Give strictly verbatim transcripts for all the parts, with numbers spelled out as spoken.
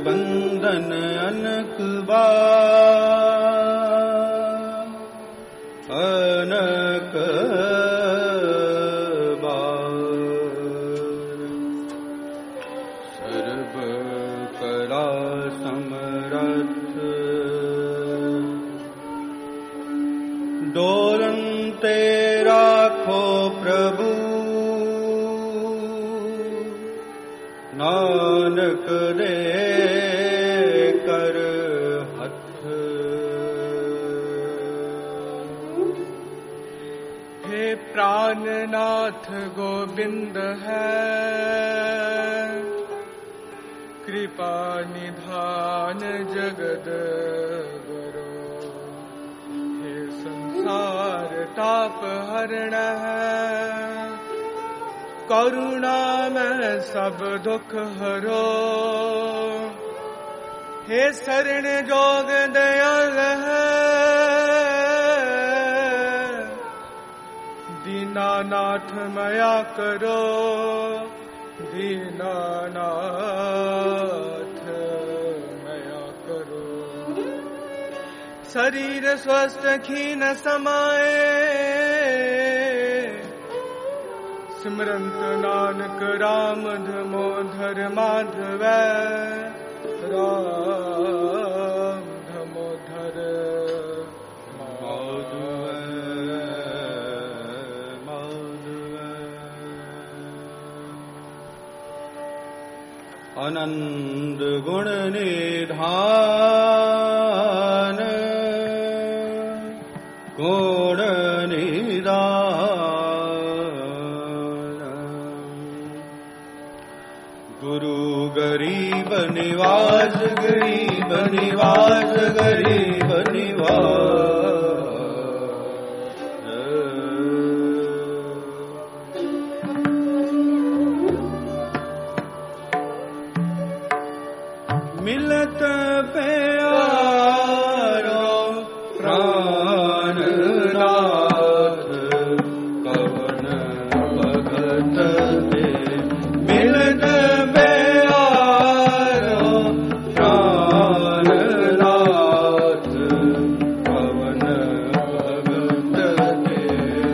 बंधन अनक बार अनक बार सर्व कला समरथ डोलते राखो प्रभु नानक दे कर हथ। हे प्राणनाथ गोविंद है कृपा निधान जगद गुरु। हे संसार ताप हरण है करुणा में सब दुख हरो। हे शरण जोग दयाल है दीनानाथ मया करो दीनानाथ मया करो। शरीर स्वस्थ खीन समाए सिमरंत नानक राम धमोधर माधव राम धमोधर माधव माधव। आनंद गुण निधान गुण निधान गुरु गरीब निवास गरीब निवास गरीब निवास। मिलत प्यारो प्राणनाथ कवन भगत दे। मिलत प्यारो प्राणनाथ कवन भगत दे।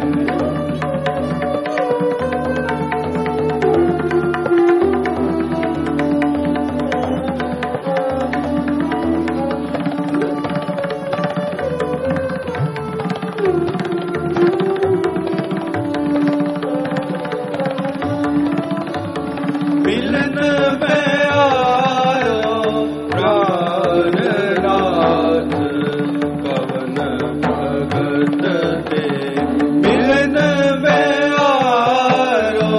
मिलन प्यारो प्राणनाथ कवन भगत दे। मिलन प्यारो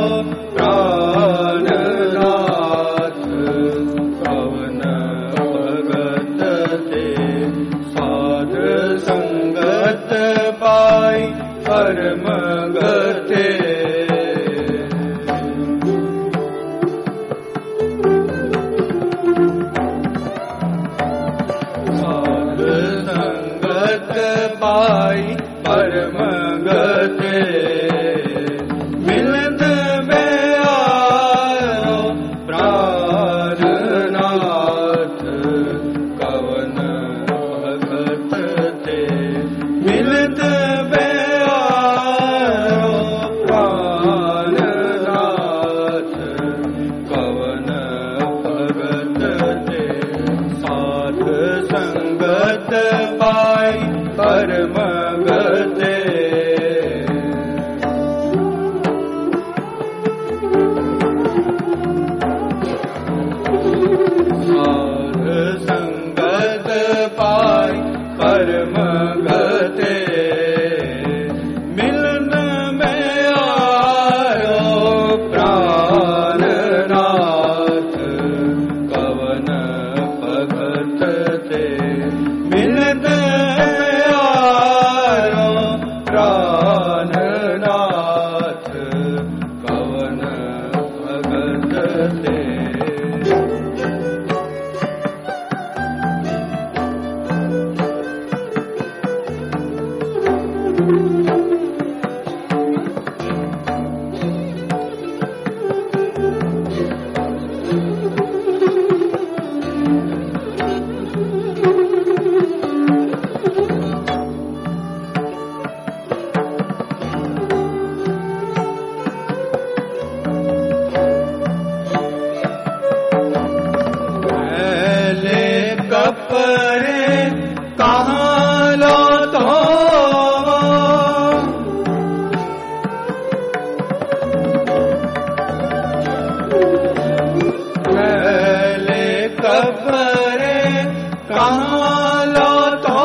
प्राणनाथ कवन भगत दे। साध संगत पाई परम गते संगत पाई परम गते। मिलत प्यारो प्राणनाथ कवन भगत दे। मिलत प्यारो प्राणनाथ कवन भगत दे। साध संगत पाई परम गते कपरे कहाँ लो तो मैले कपरे कहाँ लो तो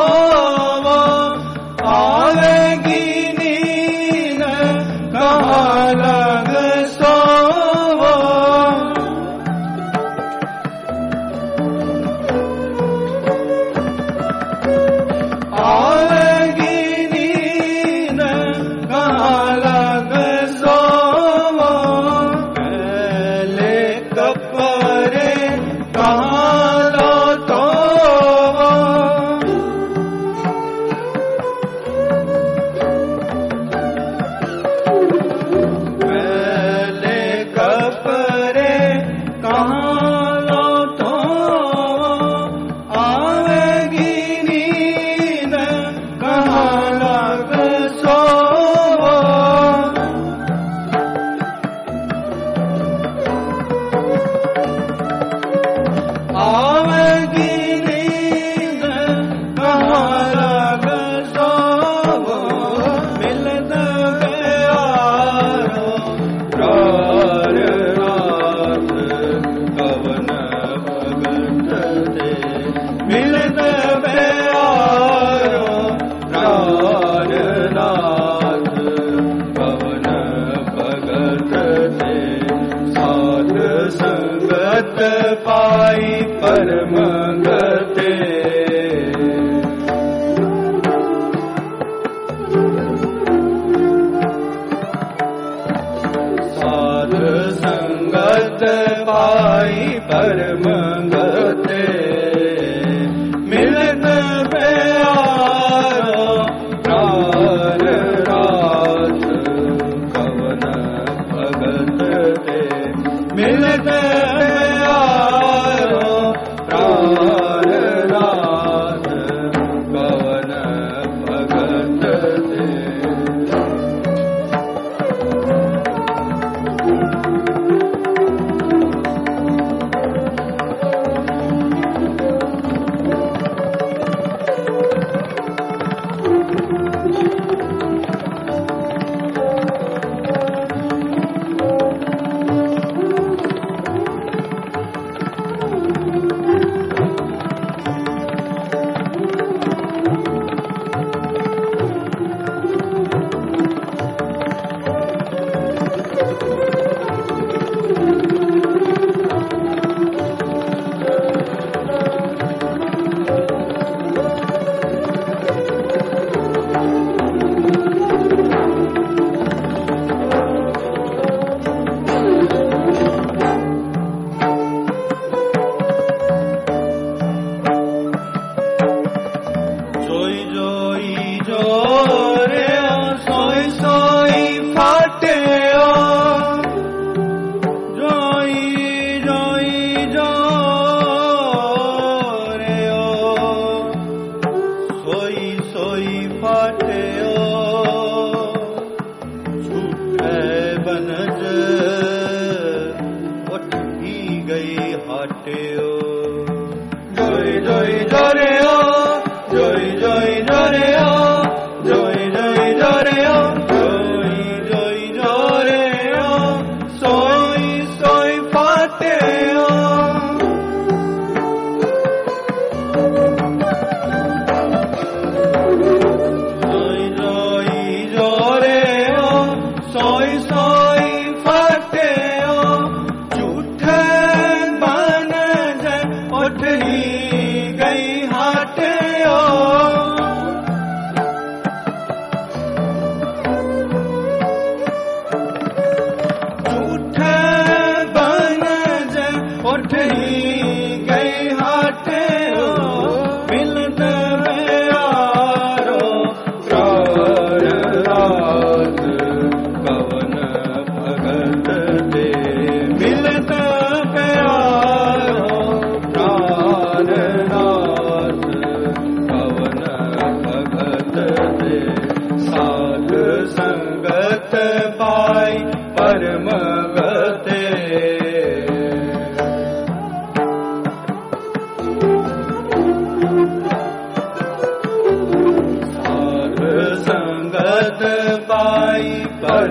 आवेगी नींद कहाँ लग सोवो आवेगी नींद कहाँ लग सोवो मैले कपरे कहाँ लो तो मैले कपरे कहाँ लो तो आवेगी नींद कहाँ लग सोवो आवेगी नींद कहाँ लग सोवो मिलत प्यारो प्राण रात कवन भगत दे मिलत प्यारो प्राण रात कवन भगत दे साध संगत पाई परम गते साध संगत पाई परम गते मिलत प्यारो प्राण रात कवन भगत दे मिलत प्यारो प्राण रात कवन भगत दे जोई जोई जोरे सोई सोई फाटे जोई जोई जोरे सोई सोई फाटे झूठे बनज उठ ही गई हाटे जोई जोई जोरे जोई जोई जोरे जोई जोई जोरे जोई जोई जोरे सोई सोई फाटे जोई जोई जोरे सोई सोई फाटे झूठे बन उठ ही गई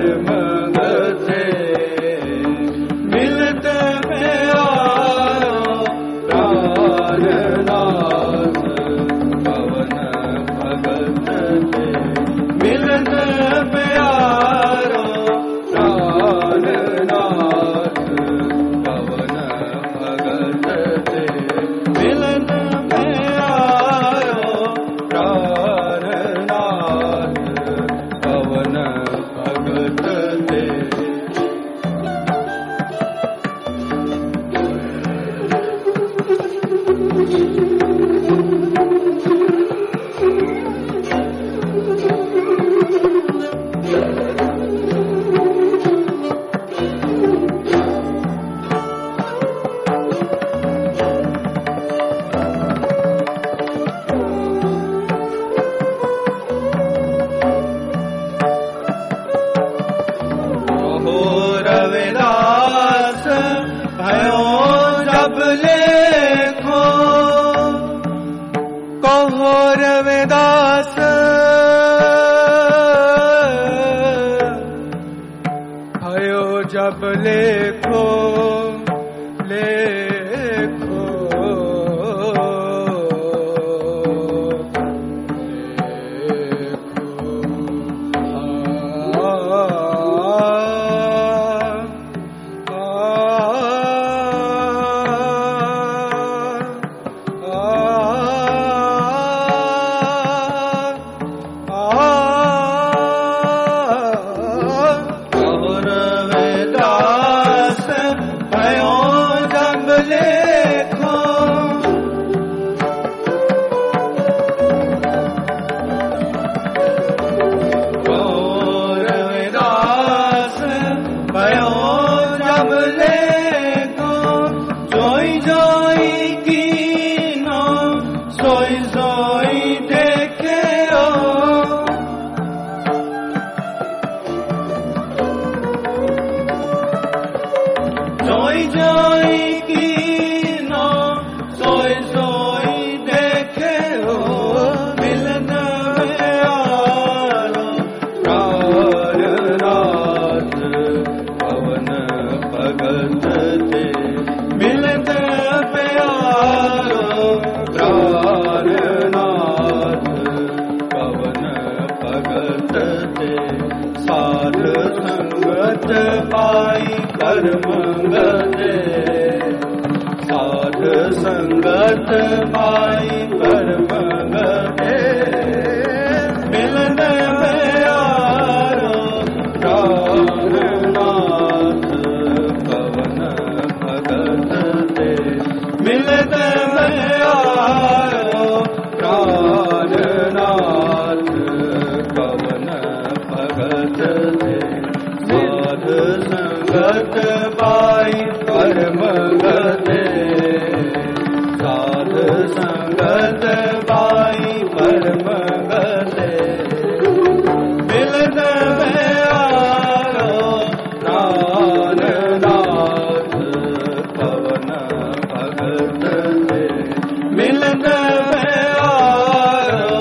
परमगते मिलते प्यारो प्राणनाथ पवन भगत ते मिलते प्यारो प्राणनाथ पवन भगत ते मिलते प्यारो प्राणनाथ पवन भगत ते कहो रविदास भयो जब लेखो कहो रविदास भयो जब लेखो लेखो कहो रविदास भयो जब लेखो कहो रविदास भयो जब लेखो जोई जोई कीनो सोई सोई देखे हो जोई जोई कीनो सोई सोई देखे हो मिलना प्यारो प्राणनाथ पवन भगत ते मिलना प्यारो प्राणनाथ पवन भगत ते साध संगत पाई कर्म गते साध संगत पाई कर्म गते मिलने प्यारो प्राणनाथ पवन भगत ते मिलने प्यारो प्राणनाथ पवन भगत ते साध संगत पाई परम गते साध संगत पाई परम गते मिलते प्यारो प्राणनाथ पवन भगत ते मिलते प्यारो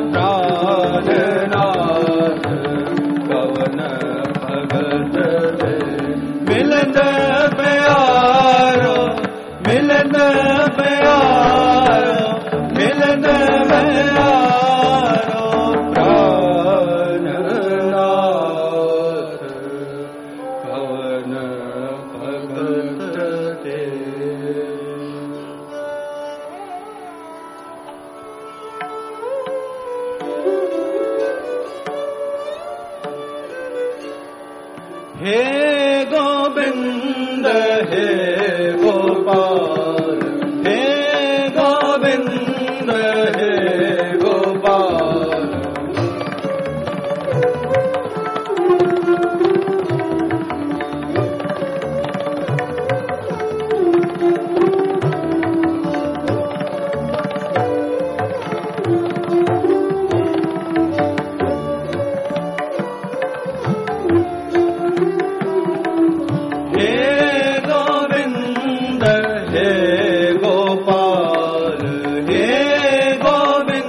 प्राणनाथ पवन भगत ते मिलते प्यारो मिलते प्यारो मिलते प्यारो प्राणनाथ पवन भगत ते हे गोविंद हे गोपाल हे गोविंद हे गोपाल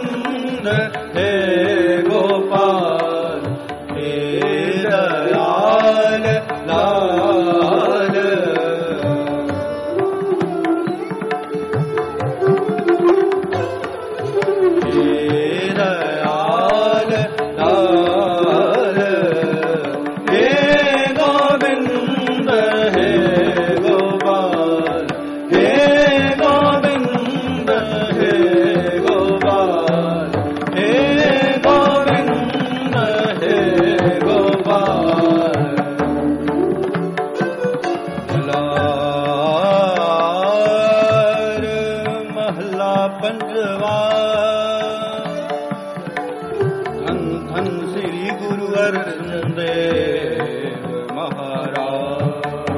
हे गोपाल हे दया पंजवा धन धन श्री गुरु अर्जन देव महाराज।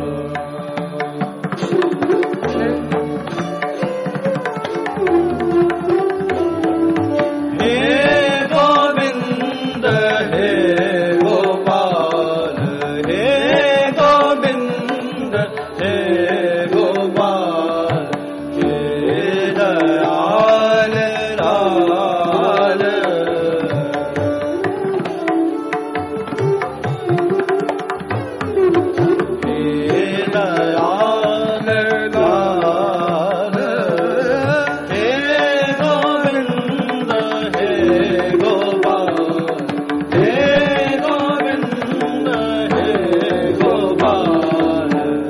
हे गोविंद हे गोपाल हे गोविंद हे गोपाल हे दयाल लाल। हे दयाल लाल हे गोविंद हे गोपाल हे गोविंद हे गोपाल।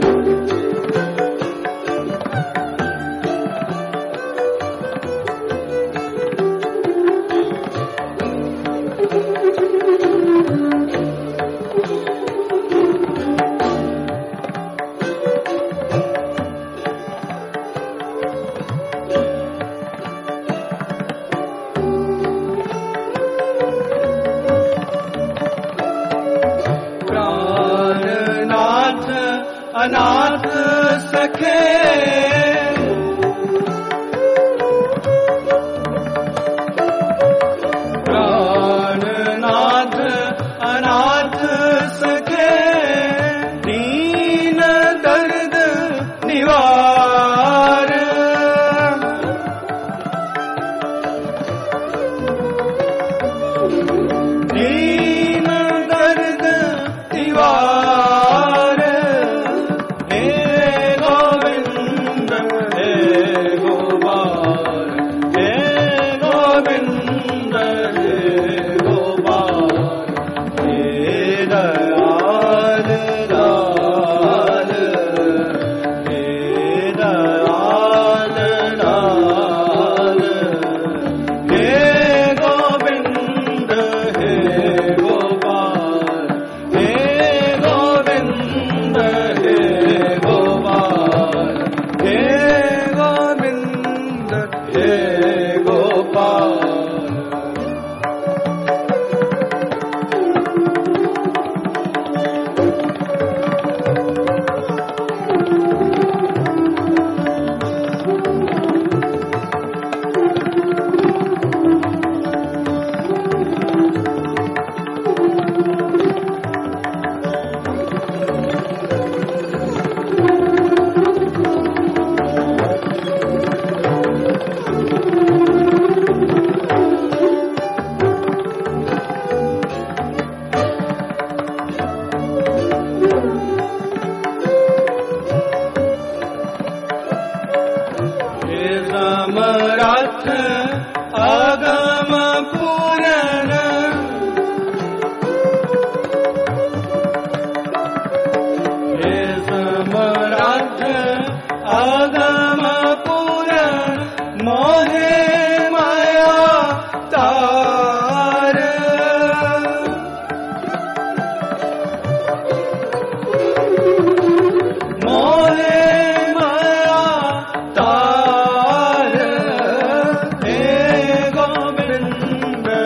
प्राणनाथ अनाथ सखे प्राणनाथ अनाथ सखे दीन दर्द निवार। दीन दर्द निवार। हे गोविंद हे गोपाल हे गोविंद हे गोपाल हे दयाल लाल हे दयाल लाल। हे गोविंद हे गोपाल हे गोविंद हे गोपाल हे गोविंद हे गोपाल। हे समर्थ अगम पूरन हे समर्थ अगम पूरन मोहे माया तार। मोहे माया तार। हे गोविंद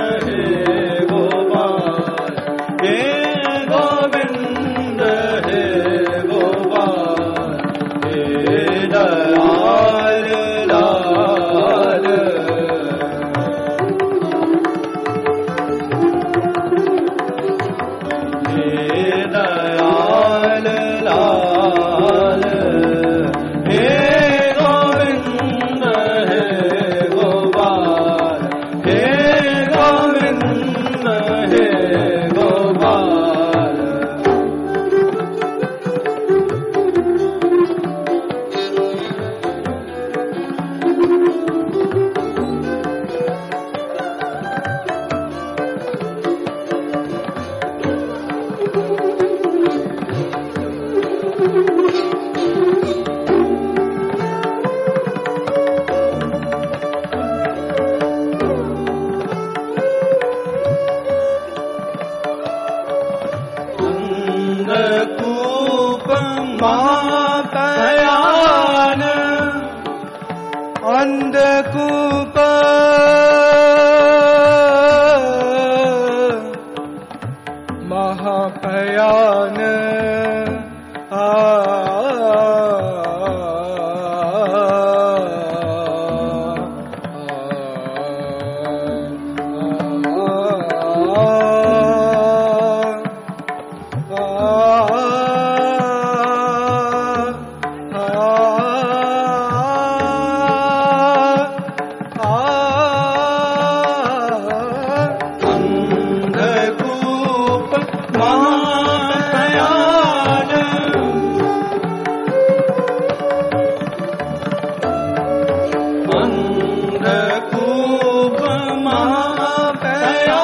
रूप महापया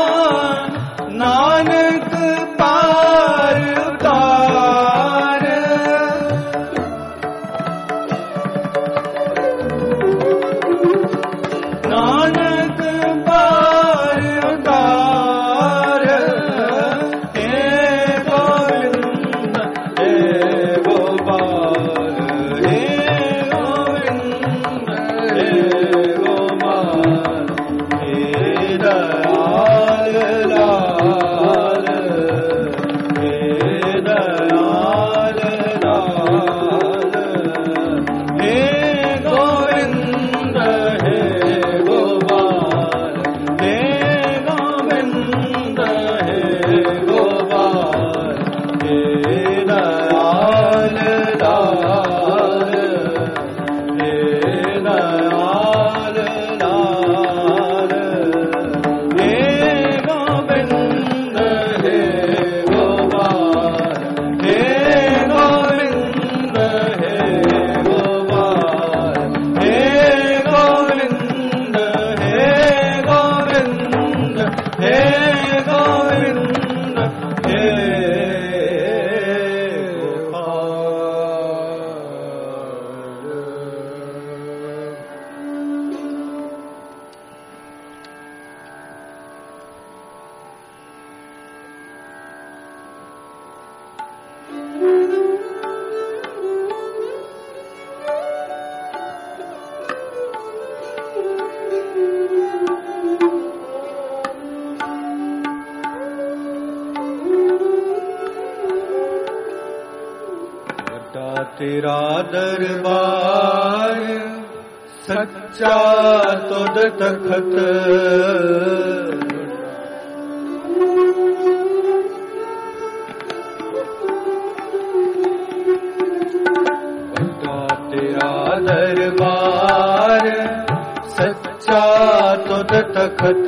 नानक पार उतार नानक पार उतार हे गोविंद हे गोपाल हे गोविंद हे गोपाल हे दयाल लाल हे दयाल लाल हे गोविंद हे गोपाल हे गोविंद हे गोपाल हे दयाल लाल हे दयाल लाल हे गोविंद हे गोपाल हे गोविंद हे गोपाल हे गोविंद हे गोविंद हे गोविंद हे बड़ा तेरा दरबार सच्चा तुद तखत बड़ा तेरा दरबार सच्चा तुद तखत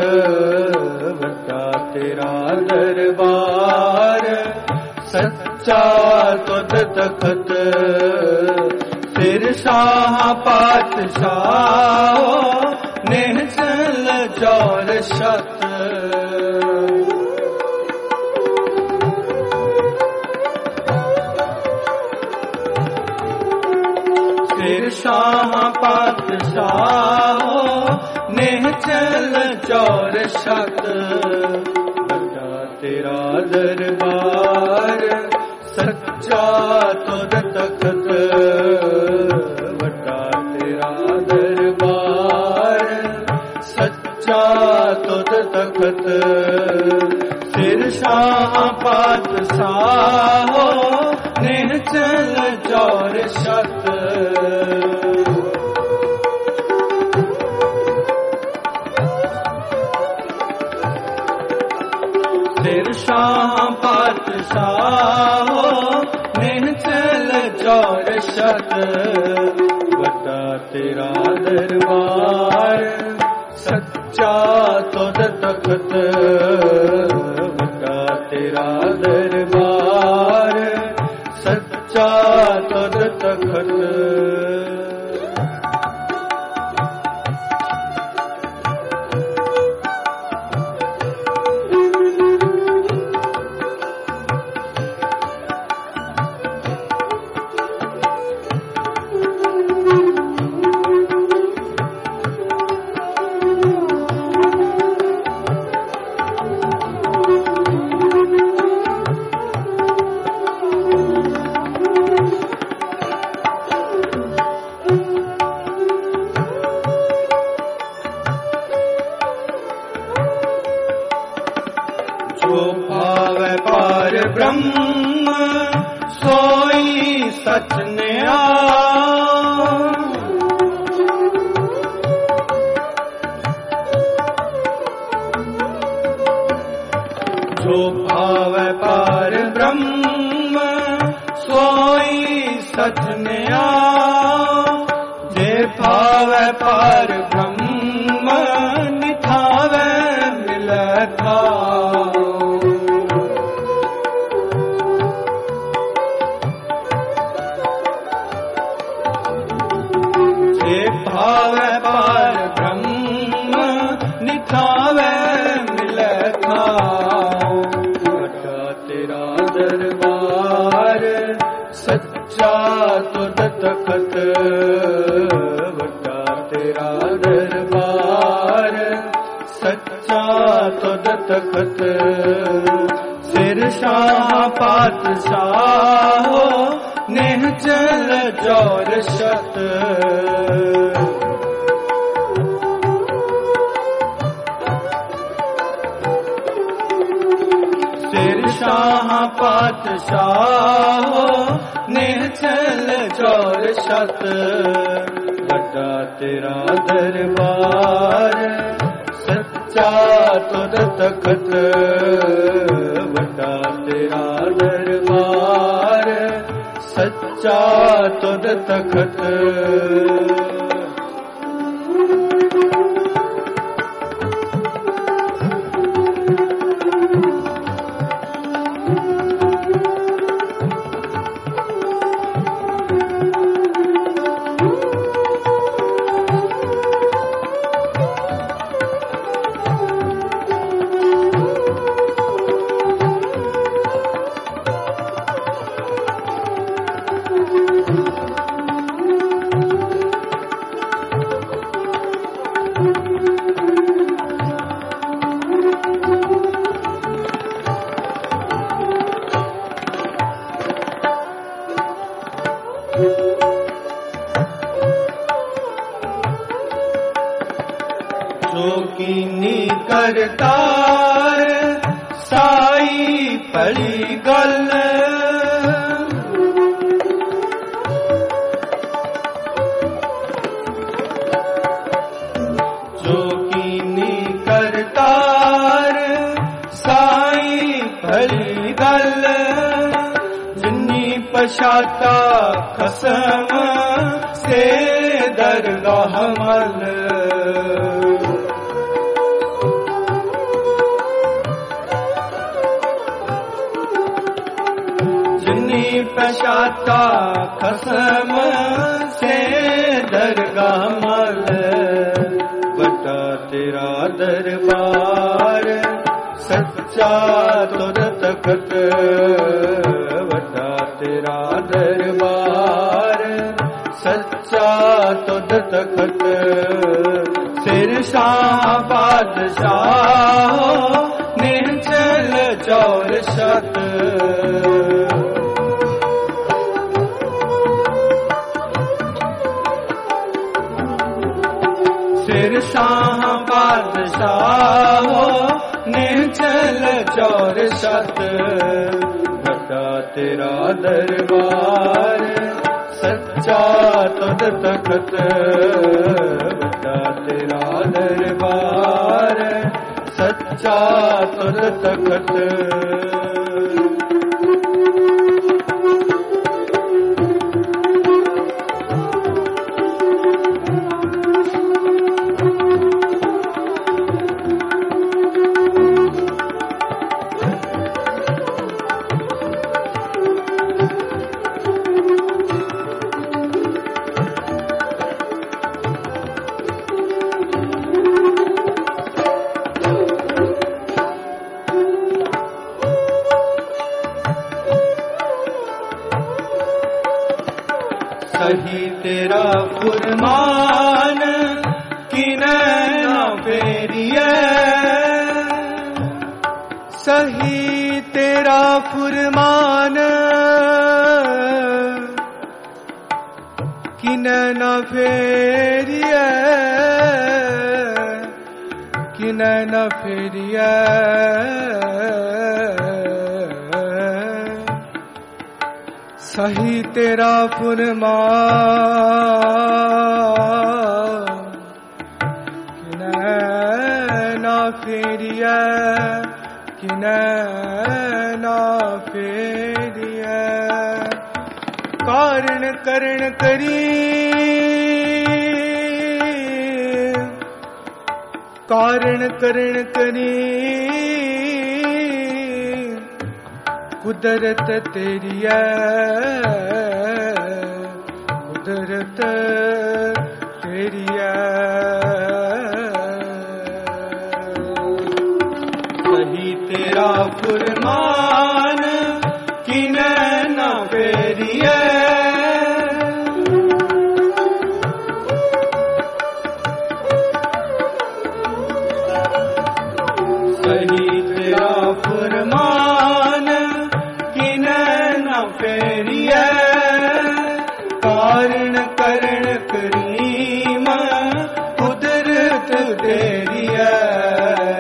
बड़ा तेरा दरबार सच्चा तुद तखत सिर शाह पातशाह नेह चल जौर शत सिर शाह पातशाह नेह चल जौर शत बड़ा तेरा दरबार सच्चा तुद तखत बड़ा तेरा दरबार सच्चा तुद तखत सिर शाह पातशाह नेह चल जौर शत सिर शाह पातशाह नेह चल जौर शत बड़ा तेरा दरबार सच्चा तुद तखत बड़ा तेरा दरबार सच्चा तुद तखत जो भावै पार ब्रह्म सोई सच न्या जो भावै पार ब्रह्म सोई सच न्या जे भावै पार ब्रह्म निथावै मिलै था भाव पार ब्रह्म बड़ा तेरा दरबार सच्चा तुद तखत सिर शाह पातशाह नेह चल जौर शत सिर शाह पातशाह नेह चल जौर शत बड़ा तेरा दरबार सच्चा तुद तखत बड़ा तेरा दरबार सच्चा तुद तखत जोकीनी करतार साई पड़ी गल जोकीनी करतार साई पड़ी गल जिन्नी पशाता कसम से दरगाह मल पशाता कसम से दरगाह मल बड़ा तेरा दरबार सच्चा तुद तखत बड़ा तेरा दरबार सच्चा तुद तखत सिर शाह बादशाह नेह चल जौर शत सिर शाह बादशाह ने चल जौर शत बड़ा तेरा दरबार सच्चा तुद तखत बड़ा तेरा दरबार सच्चा तुद तखत सही तेरा फुरमान किने ना फेरिए सही तेरा फुरमान किने ना फेरिए किने ना फेरिए सही तेरा फुरमान किने ना फेरिए किने ना फेरिए कारण करण करी कारण करण करी कुदरत तेरी है कुदरत तेरी है सही तेरा फुरमान किने ना फेरिए सही तेरा फुरमान किनै न फेरिए कारण करण करीम कुदरत तेरी है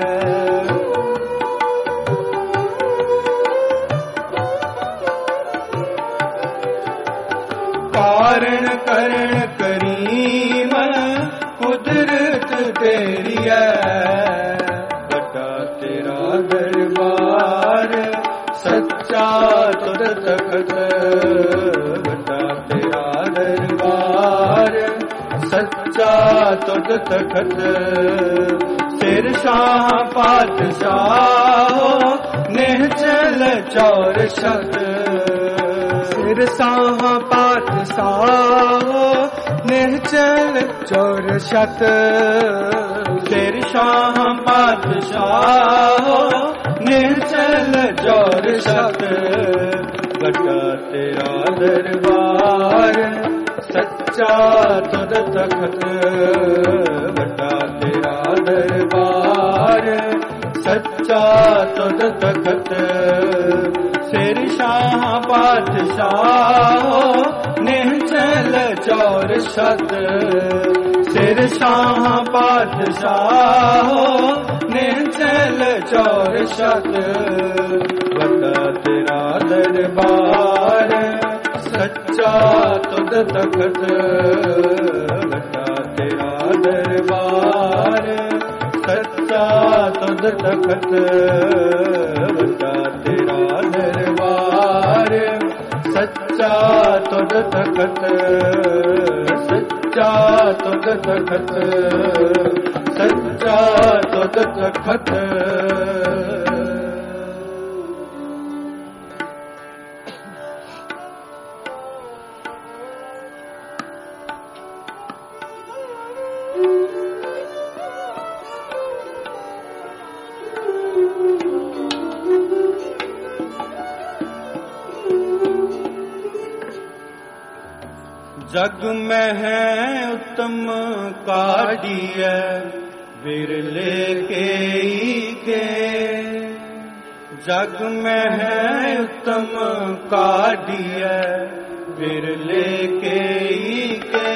कारण करण करीम कुदरत तेरी है बड़ा तेरा दरबार सच्चा तुद तखत बड़ा तेरा दरबार सच्चा तुद तखत सिर शाह पातशाह निहचल चौर शत सिर शाह पातशाह निहचल चौर शत सिर शाह पातशाह निहचल चौर शत बड़ा तेरा दरबार सच्चा तुद तखत बड़ा तेरा दरबार सच्चा तुद तखत सिर शाह पातशाह निहचल चौर शत सिर शाह पातशाह निहचल चौर शत बड़ा तेरा दरबार सच्चा तुद तखत बड़ा तेरा दरबार सच्चा तुद तखत बड़ा तेरा दरबार सच्चा तुद तखत सच्चा तुद तखत सच्चा तुद तखत जग में है उत्तम काढ़िए बिरले के के जग में है उत्तम काढ़िए बिरले के के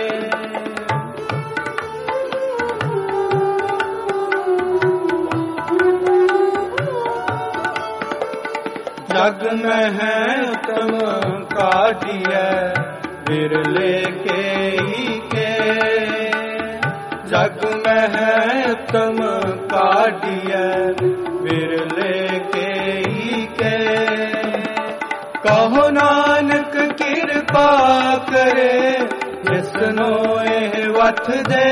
जग में है उत्तम काढ़िए बिरले के के जग में है उत्तम काढ़िए बिरले के के कहो नानक कृपा करे जिसनो एह वथ दे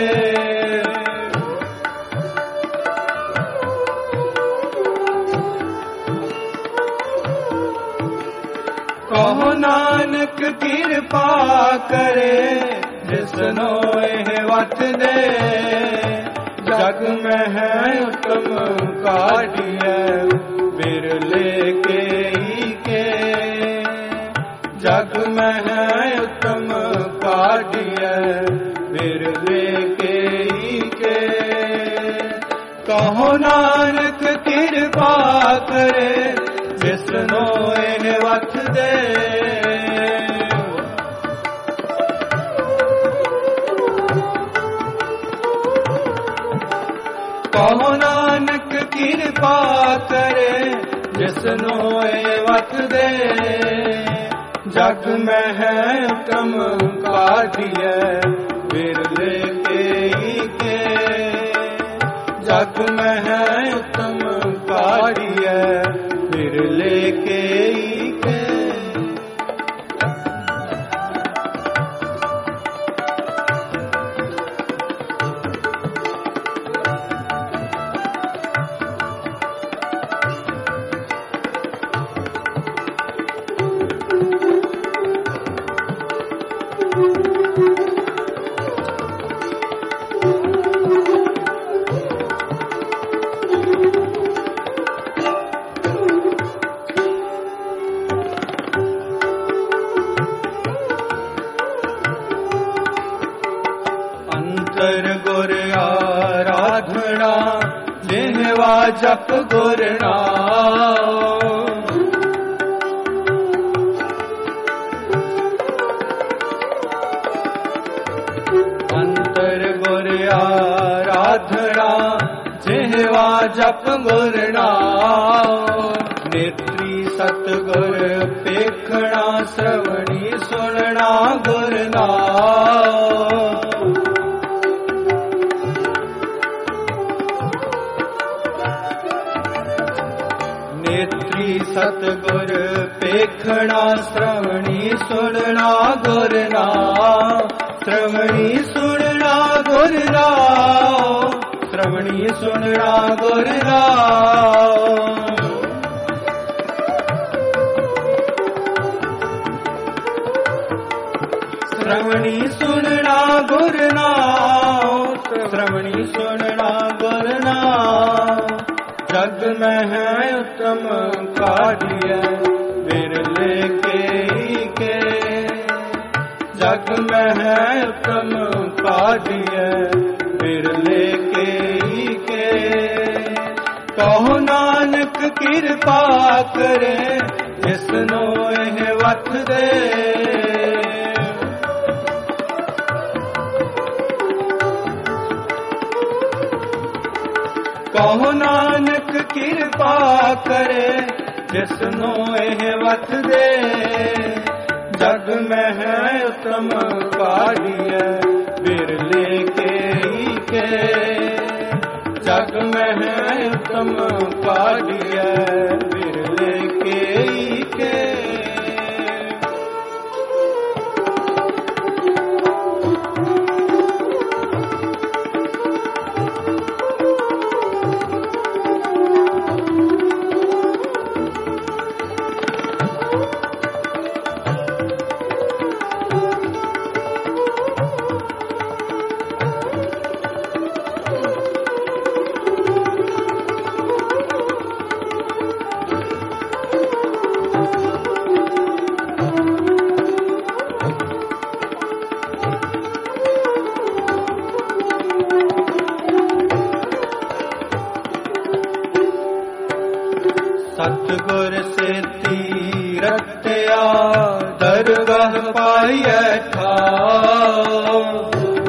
कहो नानक कृपा करे जिसनो एह वथ दे जग में है उत्तम काढ़िए बिरले के के जग में है उत्तम काढ़िए बिरले के के कहो नानक कृपा करे जिसनो एह वथ दे कहो नानक कृपा करे जिसनो एह वथ दे जग में है उत्तम काढ़िए बिरले के के जग में है उत्तम काढ़िए बिरले के के ਜਪ ਗੁਰ ਨਾਮ। ਅੰਤਰ ਗੁਰ ਆਰਾਧਨਾ ਜਿਹਵਾ ਜਪ ਗੁਰ ਨਾਮ। ਨੇਤਰੀ ਸਤਿਗੁਰ ਪੇਖਣਾ ਸ਼ਰਵਣੀ ਸੁਣਨਾ ਗੁਰ ਨਾਮ। ਨੇਤਰੀ ਸਤਿਗੁਰ ਪੇਖਣਾ ਸ਼ਰਵਣੀ ਸੁਣਨਾ ਗੁਰ ਨਾਮ। ਸ਼ਰਵਣੀ ਸੁਣਨਾ ਗੁਰ ਨਾਮ। ਸ਼ਰਵਣੀ ਸੁਣਨਾ ਗੁਰ ਨਾਮ। ਸ਼ਰਵਣੀ ਸੁਣਨਾ ਗੁਰ ਨਾਮ। ਸ਼ਰਵਣੀ ਸੁਣਨਾ ਗੁਰ ਨਾਮ। ਜਗ ਮਹਿ ਉਤਮ ਕਾਢੀਐ ਬਿਰਲੇ ਕੇ ਕੇ। ਜਗ ਮਹਿ ਉਤਮ ਕਾਢੀਐ ਬਿਰਲੇ ਕੇ ਕੇ। ਕਹੋ ਨਾਨਕ ਕਿਰਪਾ ਕਰੇ ਜਿਸਨੂੰ ਇਹ ਵਤ ਦੇ। ਕਹੋ ਨਾਨਕ ਕਿਰਪਾ ਕਰੇ ਜਿਸਨੂੰ ਇਹ ਵਤ ਦੇ। ਜਗ ਮਹਿ ਉਤਮ ਕਾਢੀਐ ਬਿਰਲੇ ਕੇ ਕੇ। ਜਗ ਮਹਿ ਉਤਮ ਕਾਢੀਐ ਬਿਰਲੇ ਕੇ ਕੇ। ਸਤਿਗੁਰ ਸੇਤੀ ਰਤਿਆ ਦਰਗਹ ਪਾਈਐ ਠਾਉ।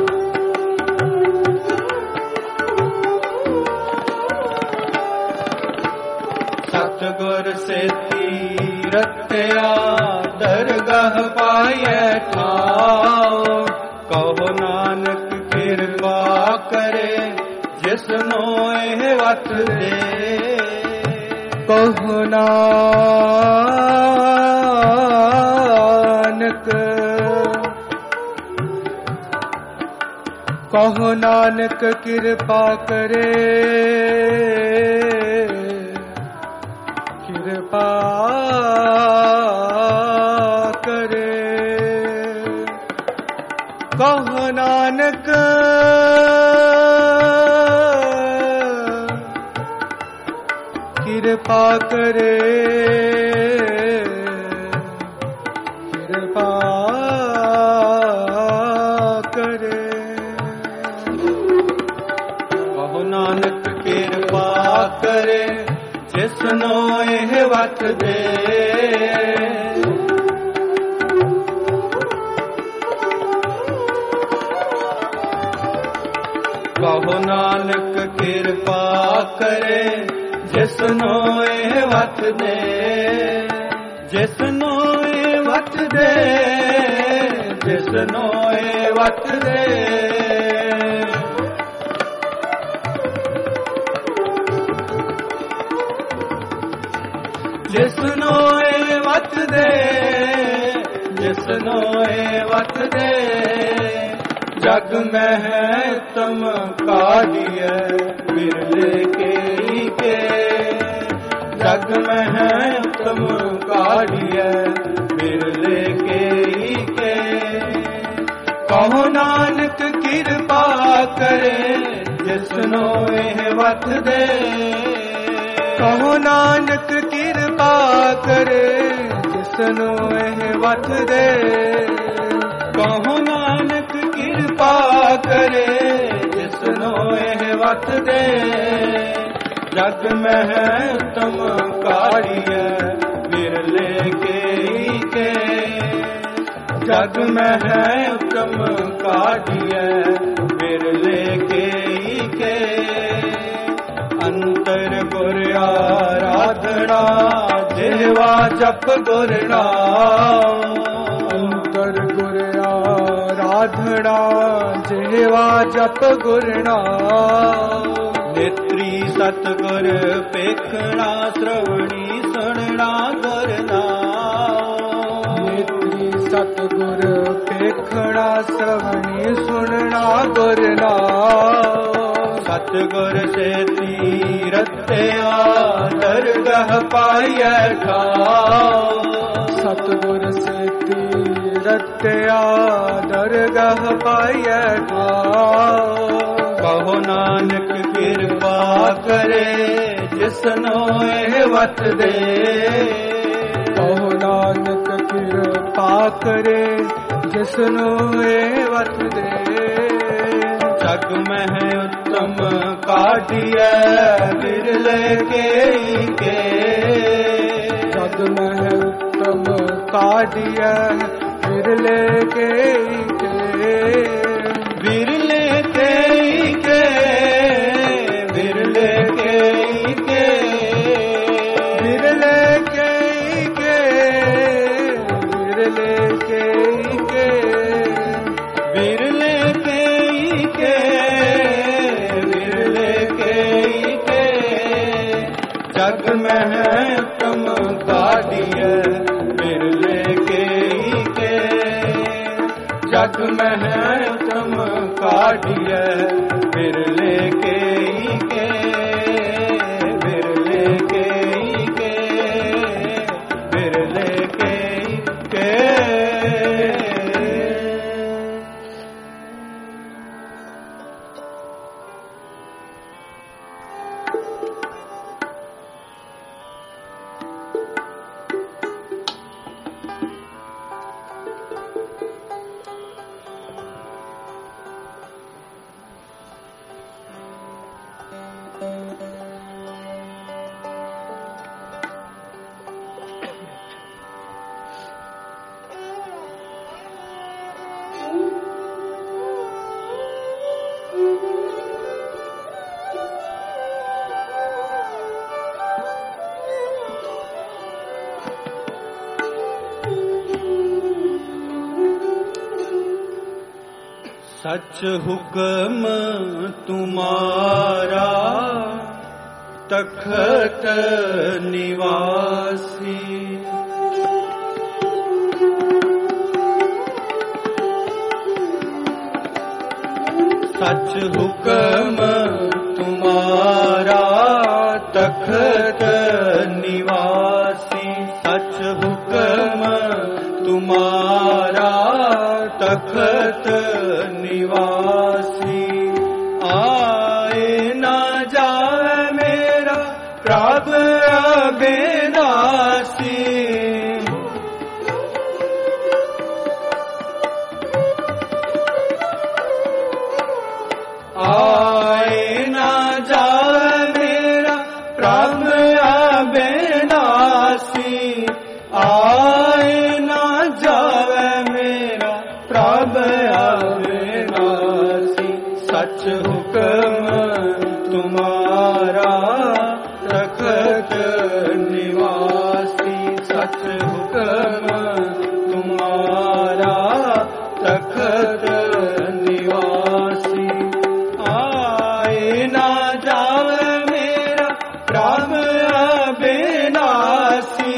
ਸਤਿਗੁਰ ਸੇਤੀ ਰਤਿਆ ਦਰਗਹ ਪਾਈਐ ਠਾਉ। ਕਹੋ ਨਾਨਕ ਕਿਰਪਾ ਕਰੇ ਜਿਸਨੂੰ ਇਹ ਵਤ ਦੇ। ਕਹੋ ਨਾਨਕ ਕਹੋ ਨਾਨਕ ਕਿਰਪਾ ਕਰੇ ਕਿਰਪਾ ਕਰੇ। ਕਹੋ ਨਾਨਕ ਕਿਰਪਾ ਕਰੇ ਕਿਰਪਾ ਕਰੇ। ਕਹੋ ਨਾਨਕ ਕਿਰਪਾ ਕਰੇ ਜਿਸਨੂੰ ਇਹ ਵਤ ਦੇ। ਕਹੋ ਨਾਨਕ ਕਿਰਪਾ ਕਰੇ ਜਿਸਨੂੰ ਇਹ ਵਤ ਦੇ। ਜਿਸਨੂੰ ਇਹ ਵਤ ਦੇ। ਜਿਸਨੂੰ ਇਹ ਵਤ ਦੇ। ਜਿਸਨੂੰ ਇਹ ਵਤ ਦੇ। ਜਿਸਨੂੰ ਇਹ ਵਤ ਦੇ। ਜਗ ਮਹਿ ਉਤਮ ਕਾਢੀਐ ਬਿਰਲੇ ਕੇ ਕੇ। ਜਗ ਮਹਿ ਉਤਮ ਕਾਢੀਐ ਬਿਰਲੇ ਕੇ ਕੇ। ਕਹੋ ਨਾਨਕ ਕਿਰਪਾ ਕਰੇ ਜਿਸਨੂੰ ਇਹ ਵਤ ਦੇ। ਕਹੋ ਨਾਨਕ ਕਿਰਪਾ ਕਰੇ ਜਿਸਨੂੰ ਇਹ ਵਤ ਦੇ। ਕਹੋ ਨਾਨਕ ਕਿਰਪਾ ਕਰੇ ਜਿਸਨੂੰ ਇਹ ਵਤ ਦੇ। जग में उत्तम कारिय बिरले के ही के। जग में है उत्तम कारिय बिरले के ही के। अंतर गुर आराधना जिह्वा जप गुर नाम। अंतर गुर आराधना जिह्वा जप गुर नाम। नेत्री सतगुर पेखना श्रवणी सुनना गुर नाम। नेत्री सतगुर पेखना श्रवणी सुनना गुर नाम। सतगुर से तीरत्या दरगह पाइय ठाव। सतगुर से तीरत्या दरगह पाइय ठाव। कहो नानक कृपा करे जिसनो एवत दे। कहो नानक कृपा करे जिसनो एवत दे। जग में है उत्तम काटिय बिरले के ही के। जग में है उत्तम काटिय बिरले के ही के। बिरले के ही के। बिरले के ही के। बिरले के ही के। बिरले के ही के। बिरले के ही के। बिरले के ही के। जग में है उत्तम काटिय बिरले के ही के। जग में है उत्तम काटिय बिरले के ही के। बिरले के ही के। बिरले के ही के। सच हुक्म तुम्हारा तखत निवासी। सच हुक्म तुम्हारा तखत निवासी। सच हुक्म तुम्हारा तखत निवासी। आए ना जाए मेरा प्रभ अविनाशी। आए ना जाए मेरा प्रभ अविनाशी। आए ना जाए मेरा प्रभ अविनाशी। सच हुक्म तुम्हारा तखत निवासी। सच हुक्म तुम्हारा तखत निवासी। आए ना जावे मेरा प्रभ अविनाशी।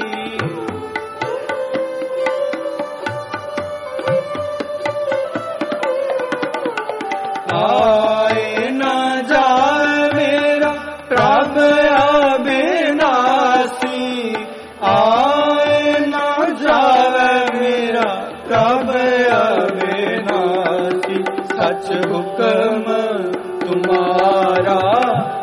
आए ना जाए मेरा प्रभ अविनाशी। आए ना जावे मेरा प्रभ अविनाशी। सच हुक्म तुम्हारा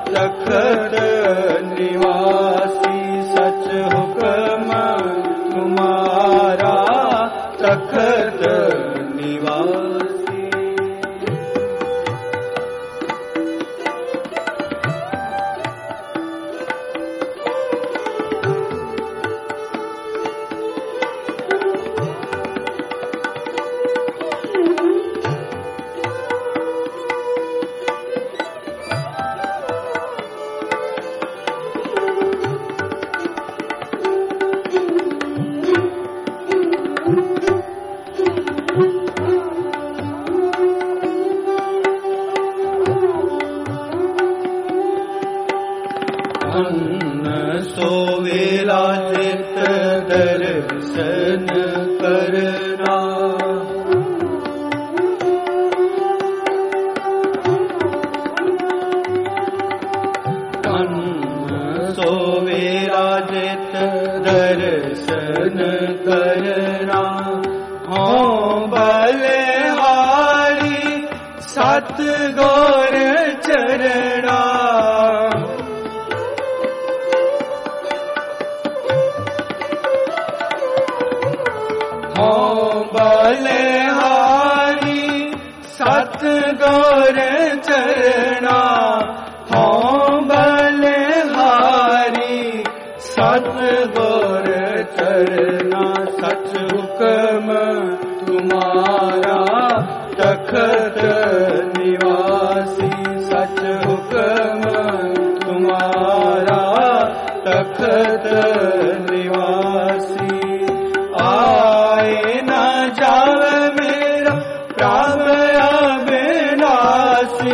अन्न सोवेला चित दर्शन करना। अन्न सोवेला चित दर्शन करना। हो बलिहारी सत गौर चरणा। हो बलिहारी सत गौर चरणा। हो बलिहारी सत गौर चरणा। सच हुक्म तुम्हारा तखत निवासी। सच हुक्म तुम्हारा तखत निवासी। आए न जावे मेरा प्राण अविनाशी।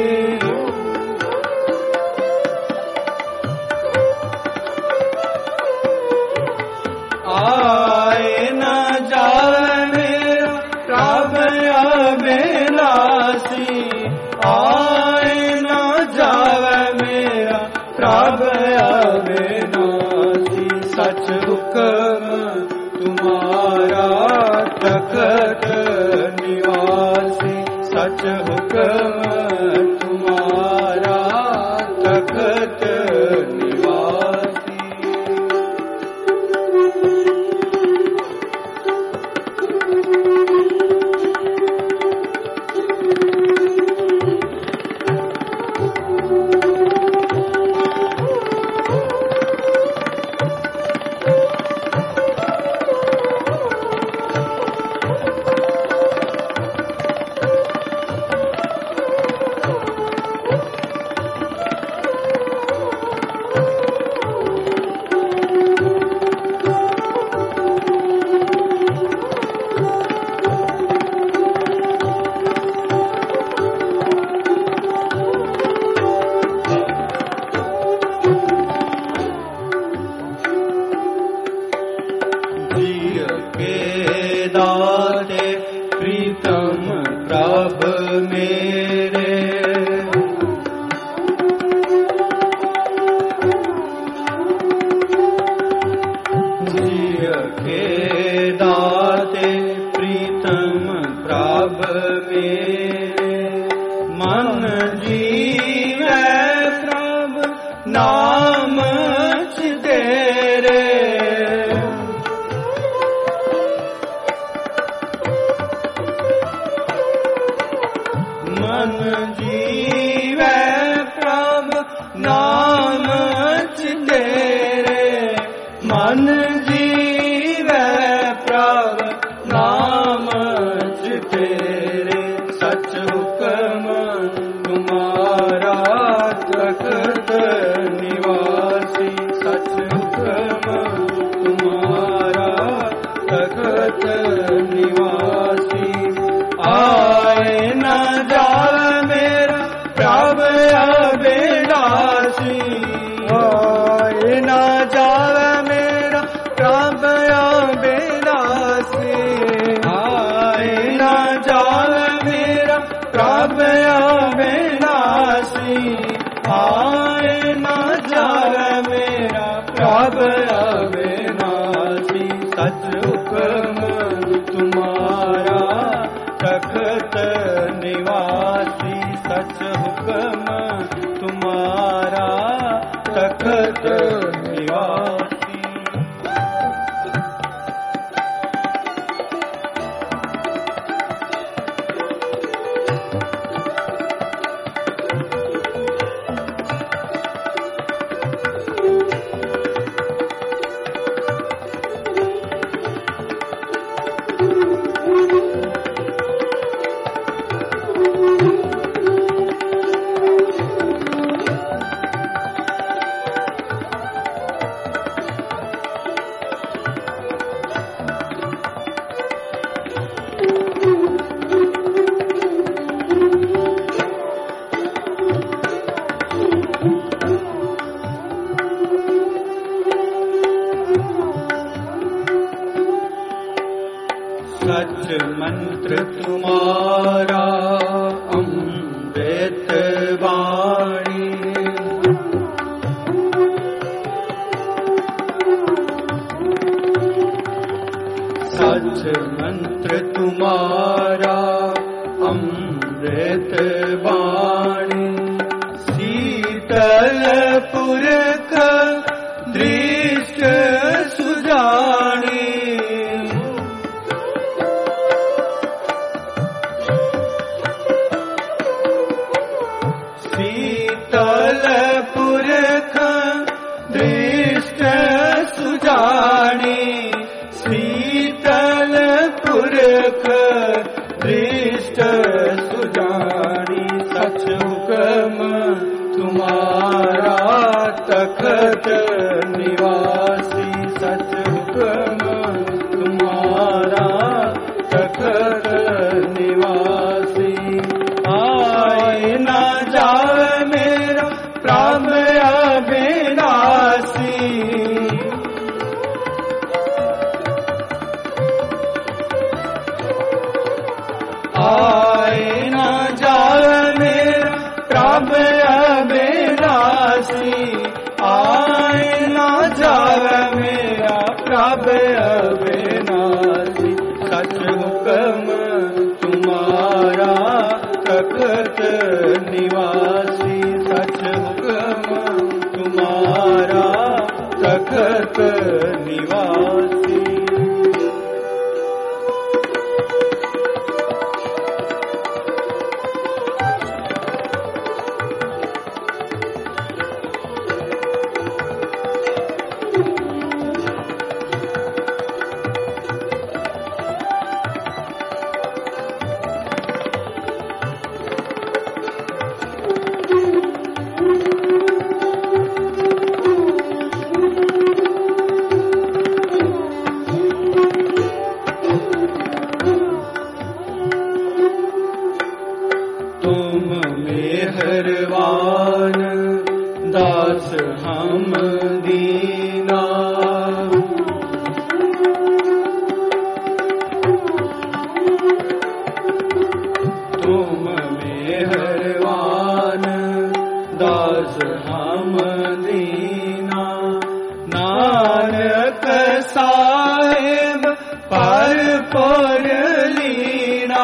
आए न जावे मेरा प्राण अविनाशी। आए न जावे मेरा प्राण अविनाशी। सच हुक्म तुम्हारा तखत निवासी। सच हुक्म तुम्हारा तखत निवासी। दाते प्रीतम प्रभ मेरे। जिय के दाते प्रीतम प्रभ मेरे। मन जीवे प्रभ नाम तेरे। मन जीवे प्रभ नाम तेरे। मन जीवे प्रभ नाम तेरे। सच हुक्म तुम्हारा तखत निवासी। सच हुक्म तुम्हारा तखत निवासी। आए न जावे मेरा प्रभ अविनाशी। आए न जावे मेरा प्रभ अविनाशी। आए न जावे मेरा प्रभ अविनाशी। आए न जावे मेरा प्रभ अविनाशी। सच हुक्म तुम्हारा तखत निवासी। सच हुक्म तुम्हारा तखत निवासी। पांच मंत्र तुम्हारा अमृत वाणी, शीतल पुरख दृष्ट सुजानी। शीतल पुरख दृष्ट सुजानी, शीतल पुरख दृष्ट सुजानी। सच हुक्म तुम्हारा तखत निवासी, सच हुक्म तुम्हारा तखत निवासी। आए ना जाए मेरा प्राण अविनाशी, आए ना जाए मेरा प्राण अविनाशी, आए ना जाए मेरा प्राण अविनाशी। सच हुक्म तुम्हारा तखत निवासी, सच हुक्म तुम्हारा तखत निवासी। मेहरबान दास हम दीना, तुम मेहरबान दास हम दीना। नानक साहेब पर पर लीना,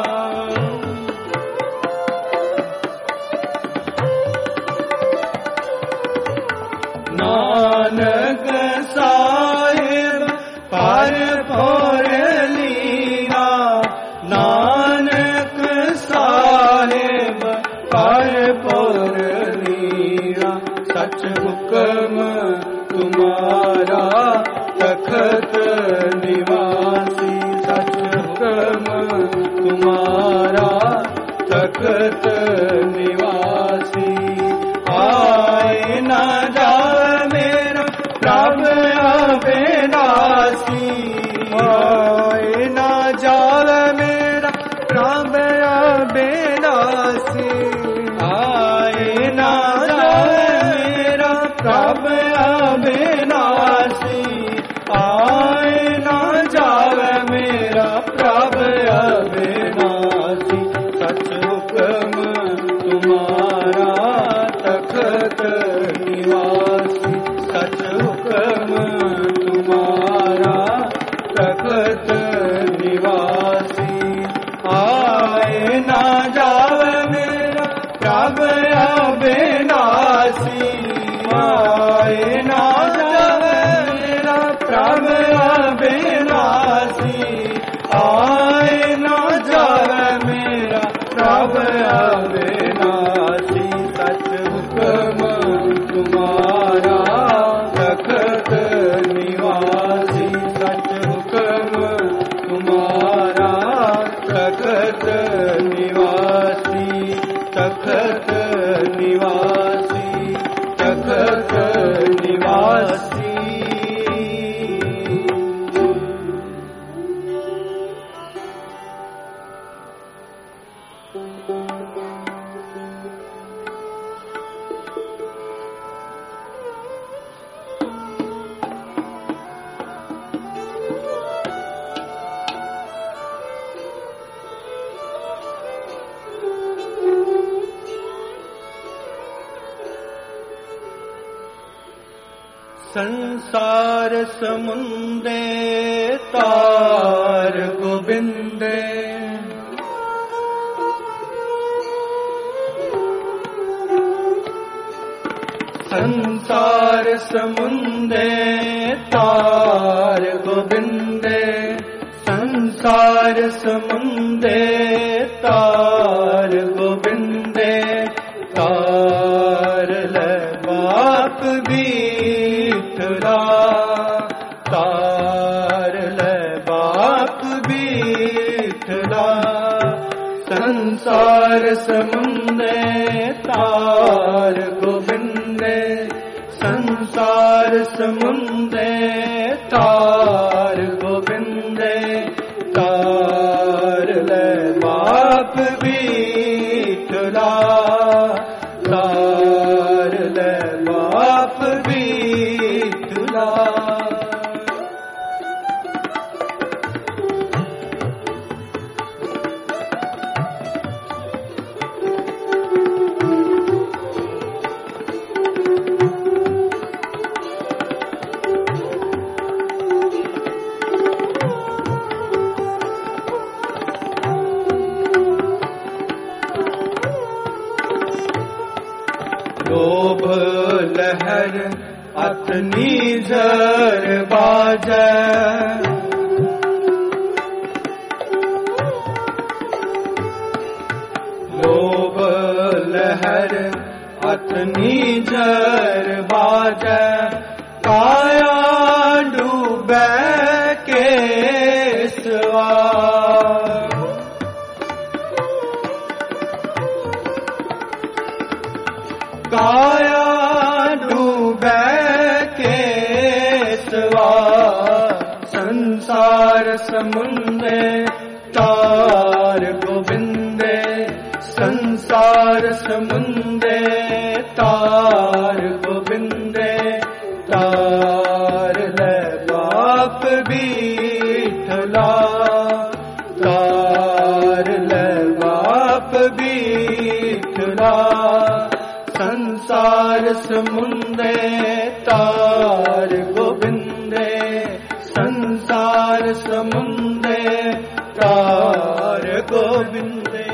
नानक साहेब पर पर लीना, नानक साहेब पर पर लीना। सच हुक्म तुम्हारा तखत निवासी, सच हुक्म तुम्हारा तखत निवासी। आए ना जाए मेरा प्राण अविनाशी, आए ना जाए मेरा प्राण अविनाशी, आए ना जाए मेरा प्राण अविनाशी, आए ना जाए मेरा प्राण अविनाशी। सच हुक्म तुम्हारा तखत निवासी, सच हुक्म तुम्हारा तखत निवासी। आए ना जाए मेरा प्राण अविनाशी, आए ना जाए मेरा प्राण अविनाशी, आए ना जाए मेरा प्राण अविनाशी। सच हुक्म तुम्हारा तखत निवासी, सच हुक्म तुम्हारा तखत निवासी, तखत निवासी, तखत निवासी। संसार समुंदे तार गोविंदे संसार समुंदे तार गोविंदे संसार समुंदे तार गोविंदे तार ले बाप बीठला तार ले बाप बीठला संसार समुंदे तार गोविंदे संसार समुंदे तार गोविंदे तार ले बाप बीठला तार ले बाप बीठला लोभ लहर अतनी जर बाजै लोभ लहर अतनी जर बाजै काया डूबै केसवा काया डूबै केसवा संसार समुंदे तार गोविंदे संसार समुंदे तार गोविंदे तार ले बाप बीठला तार ले बाप बीठला संसार समुंदे तार गोविंदे संसार समुंदे तार गोविंदे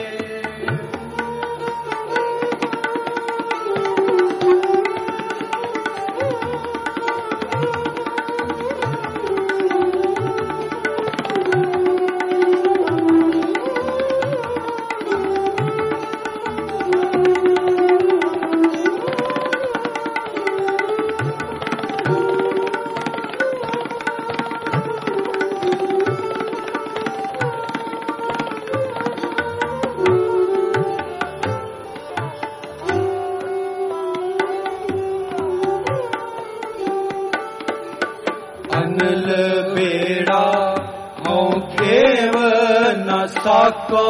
अनल बेड़ा हूँ खेव न साको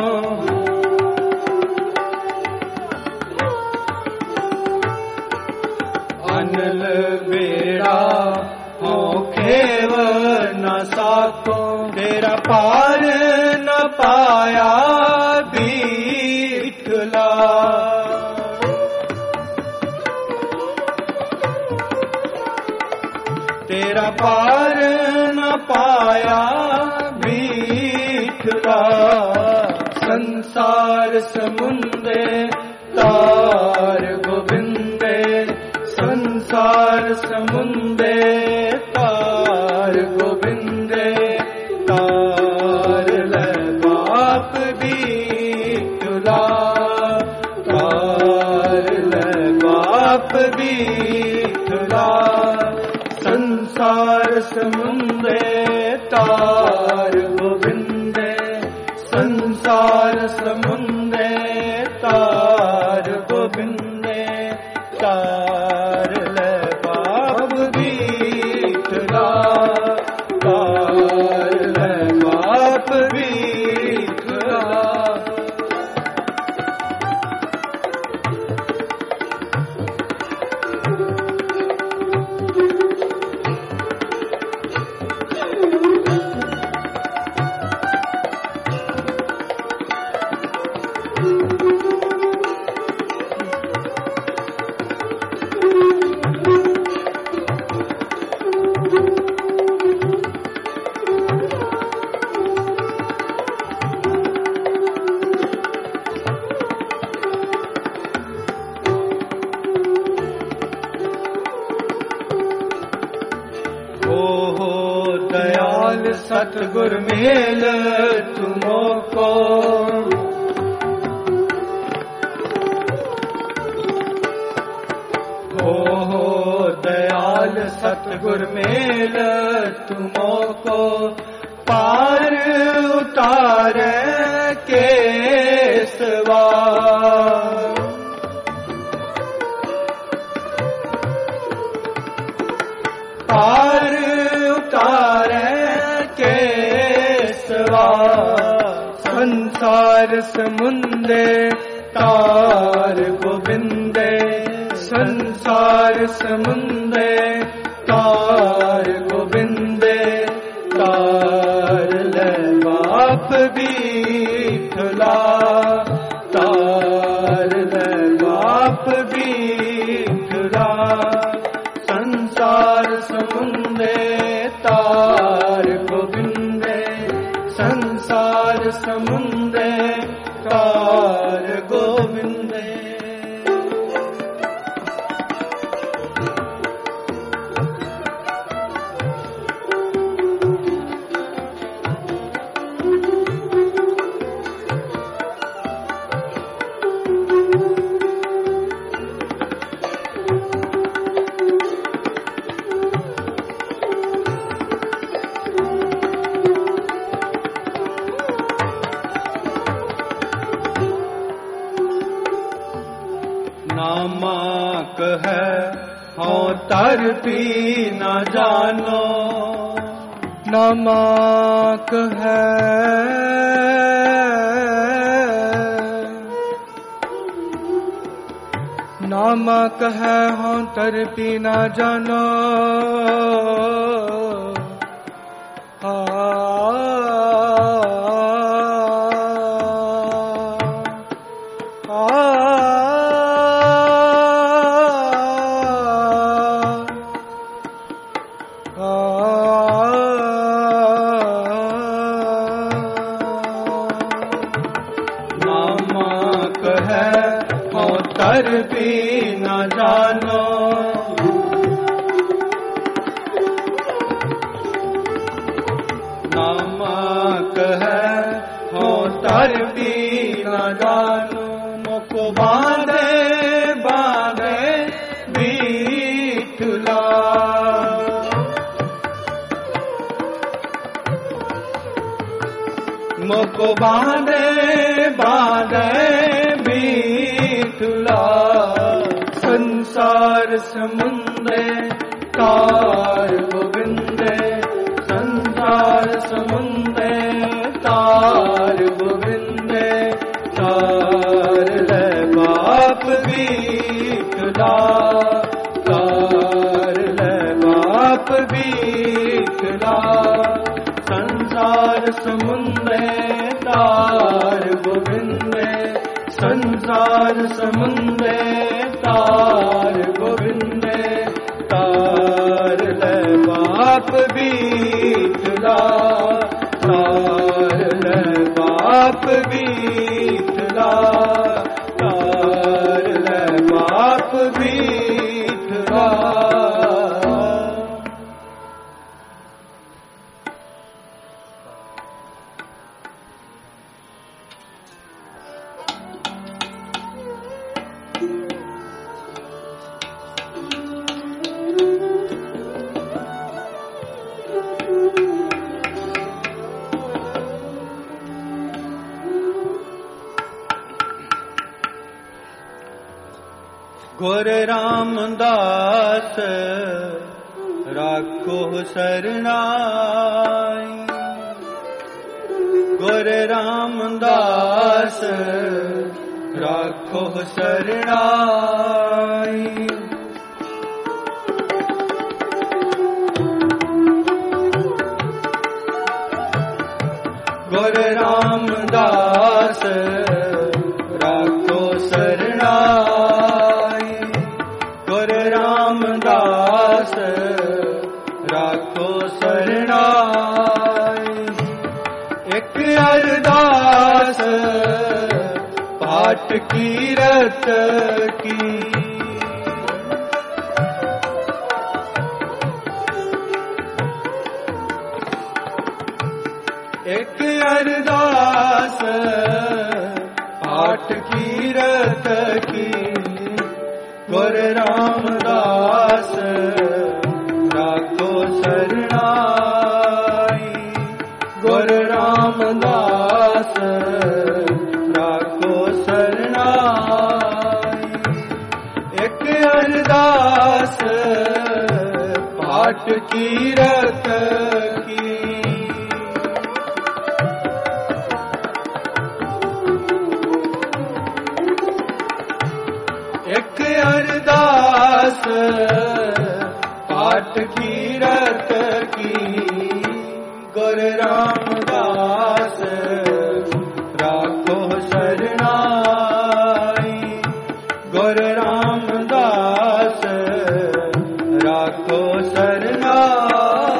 अनल बेड़ा हूँ खेव न साको तेरा पार न पाया बीठला तेरा पार न पाया बीठला संसार समुंदे तार गोविंदे संसार समुंदे तार गोविंदे तार ले बाप बीठला तार ले बाप बीठला संसार समुंदे तार गोविंदे संसार समुंदे तार गोविंदे तार ले बाप बीठला तार ले बाप बीठला दयाल सतगुर मेल तुमको। हो हो दयाल सतगुर मेल तुमको, पार उतारे केसवा। पार उतारे केसवा, संसार समुंदे तार गोविंदे। संसार समुंदे तार गोविंदे, तार ले बाप बीठला। तार ले बाप बीठला, संसार समुंदे तार गोविंदे। संसार समुंदे तार गोविंदे। नामाक है हो तर भी न जानो। नामाक है नामाक है हो तर भी न जानो। तर भी न जानो। नामक है हो तर भी न जानो। मुको बांधे बांधे बीठला। मुको बांधे बांधे बीठला। संसार समुंदे तार गोविंदे। संसार समुंदे तार गोविंदे। तार ले बाप बीठला। तार ले बाप बीठला। संसार समुंदे तार गोविंदे। संसार समुंदे तार गोविंदे। तार ले बाप बीठला। तार ले बाप बीठला। तार ले बाप बीठला। गुर रामदास राखो सरनाई। गुर रामदास राखो सरनाई। गुर रामदास राखो सरनाई। गुर रामदास राखो सरनाई। एक अरदास पाठ कीरत की। एक अरदास पाठ कीरत की गुर रामदास राखो शरणाई। गुर रामदास राखो शरणाई। एक अरदास पाठ कीरत की एक अरदास पाठ कीरत की गुर रामदास राखो शरणाई। गुर रामदास राखो शरणाई।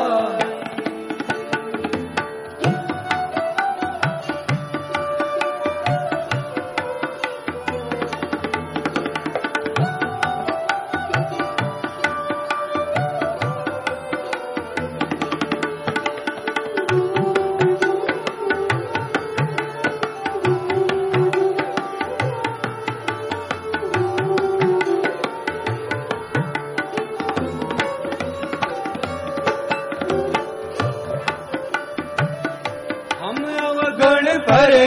गुण भरे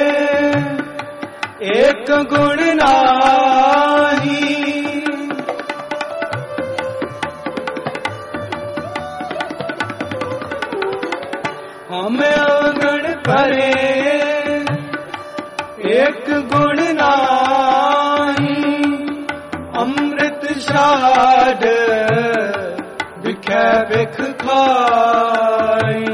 एक गुण नाही। हम अवगुण भरे एक गुण नाही। अमृत शाद बिखै बिख खाई।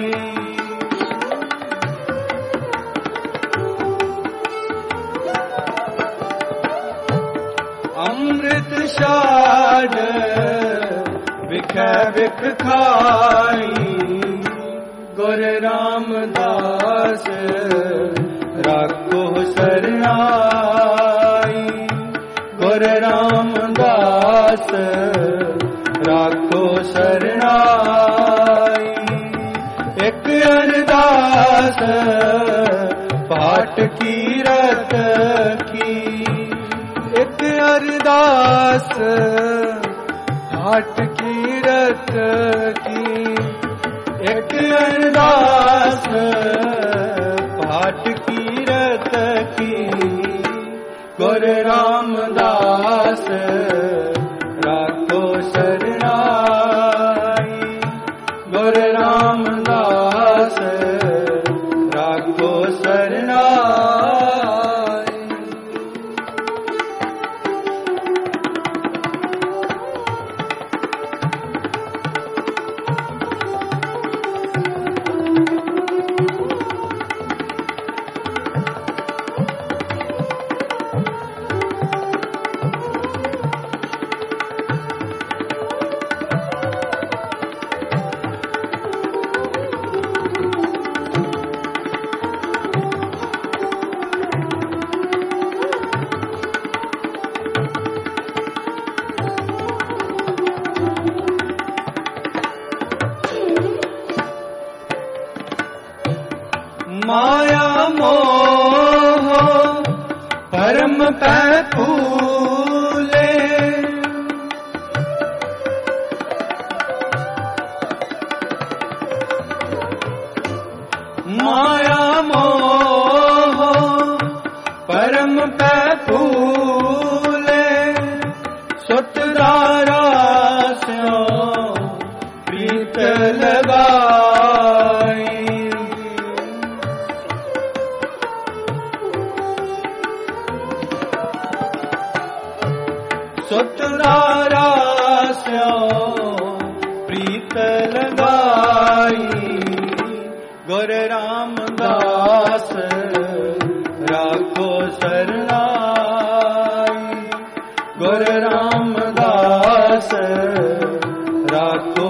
अमृत शाद बिखै बिख खाई। गुर रामदास राखो शरणाई। गुर रामदास राखो शरणाई। एक अरदास पाठ कीरत की एक अरदास पाठ कीरत की एक अरदास पाठ कीरत की गुर रामदास राखो शरणाई। गुर रामदास राखो शरणाई। माया मोह परम पै फूले। माया मोह परम पै फूले। सुतदारा स्यो प्रीत लगाई। सुतदारा स्यो प्रीत लगाई। गुर रामदास राखो शरणाई। गुर रामदास राखो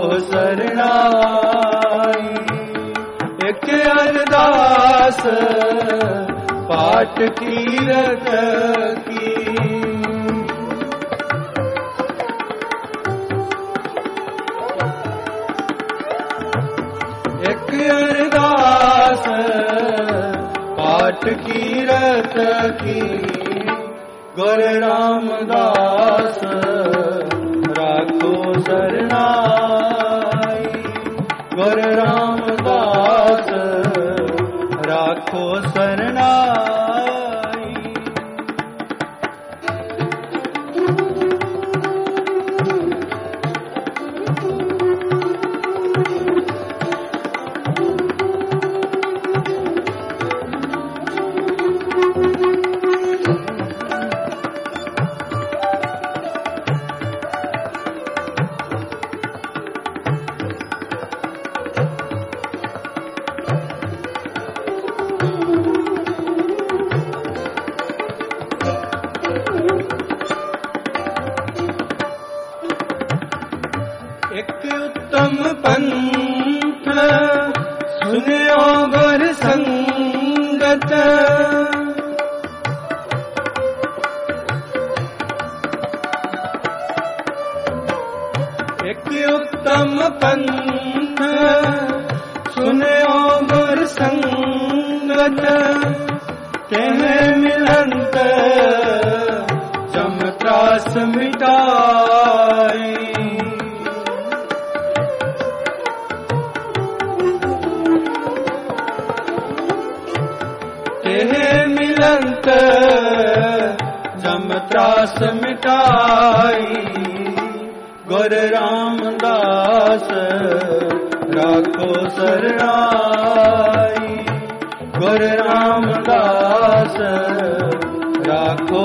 शरणाई। एक अरदास पाठ कीरत की एक अरदास पाठ कीरत की गुर रामदास राखो सरनाई। गुर रामदास राखो सरनाई। उत्तम पंथ सुनियो गुर संगत। एक उत्तम पंथ सुनियो गुर संगत। तेह मिलंत जम त्रास मिटाई। मिलंत जम त्रास मिटाई। गुर रामदास राखो सरनाई। गुर रामदास राखो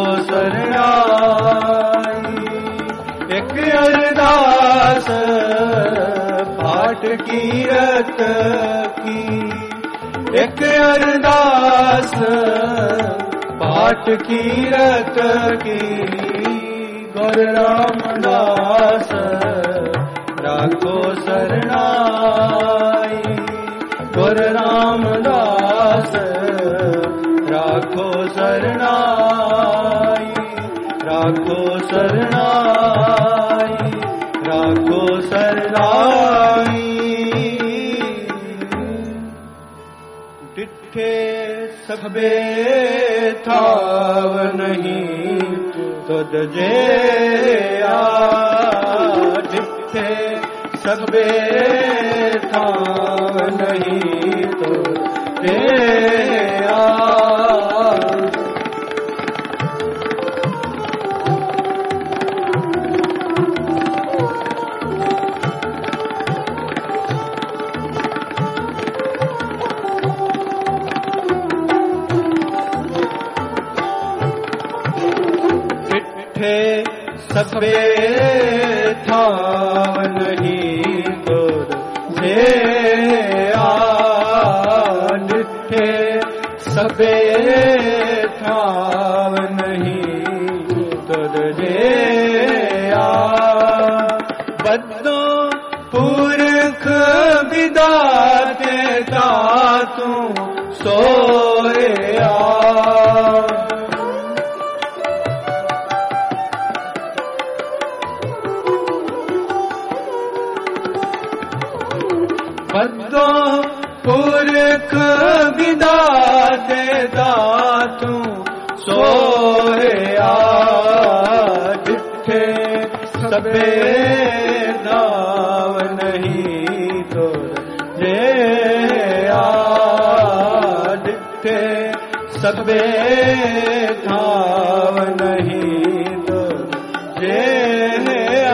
सरनाई। एक अरदास पाठ कीरत की। एक अरदास पाठ कीरत की गुर रामदास राखो सरनाई। गुर रामदास राखो सरनाई। राखो सरनाई। राखो सरनाई। डिठे सबे थाव नहीं तुद जे आ। डिठे सबे थाव नहीं तुद जे आ। सबे थाव नहीं तुद जे आ। डिठे सबे थाव नहीं तुद जे आ। बद्दो पुरख विदाते दातू सोए आ। बद्दो पुरख विदाते दातू सोए आ। डिठे सबे नाव नहीं तुद जे आ। डिठे सबे थाव नहीं तुद जे आ।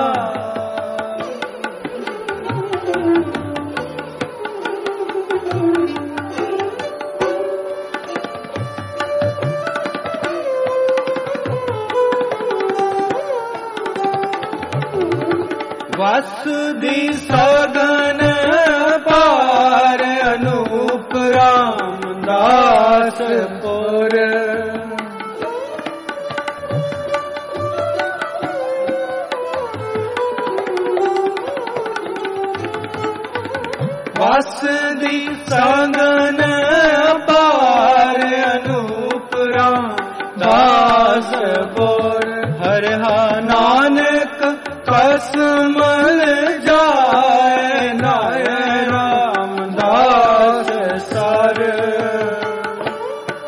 वसुधि सगन पार अनूप रामदास पुर। वसुधि सगन पार अनूप रामदास पुर। हर हा नानक कसमल जाए नाय रामदास सर।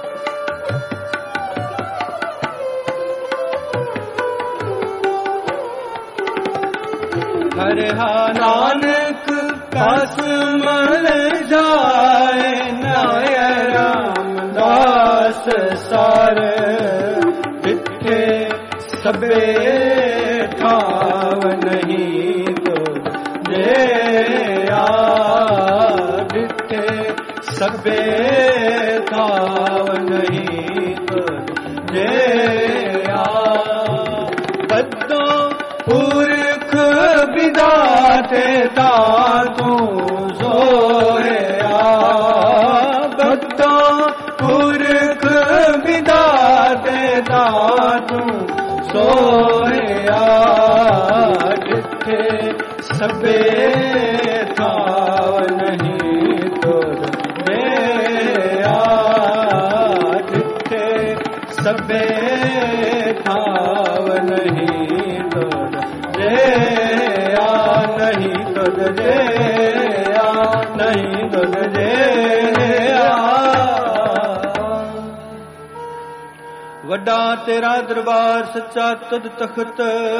ਹਰਿਆ ਨਾਨਕ ਕਸ ਮਲ ਜਾਏ ਨਾਇ ਰਾਮਦਾਸ ਸਰ ਜਿੱਥੇ ਸਭੇ ਥਾਵ ਨਹੀਂ ਤੁਝੇ ਆ ਜਿੱਥੇ ਸਭੇ ਥਾਵ ਨਹੀਂ ਤੁਝੇ ਆ ਬੱਦੋਂ ਪੁਰਖ ਵਿਦਾਤੇ ਤਾ ਤੂੰ ਸੋਇਆ ਬੱਦੋਂ ਪੁਰਖ ਵਿਦਾਤੇ ਤਾ ਤੂੰ ਸੋਇਆ ਜਿੱਥੇ ਸਭੇ ਥਾਵ ਨਹੀਂ ਤੁਝੇ ਆ ਜਿੱਥੇ ਸਭੇ ਥਾਵ ਨਹੀਂ ਤੁਝੇ ਆ ਨਹੀਂ ਤੁਝੇ ਆ ਨਹੀਂ ਤੁਝੇ ਆ ਵੱਡਾ ਤੇਰਾ ਦਰਬਾਰ ਸੱਚਾ ਤੁਧ ਤਖਤ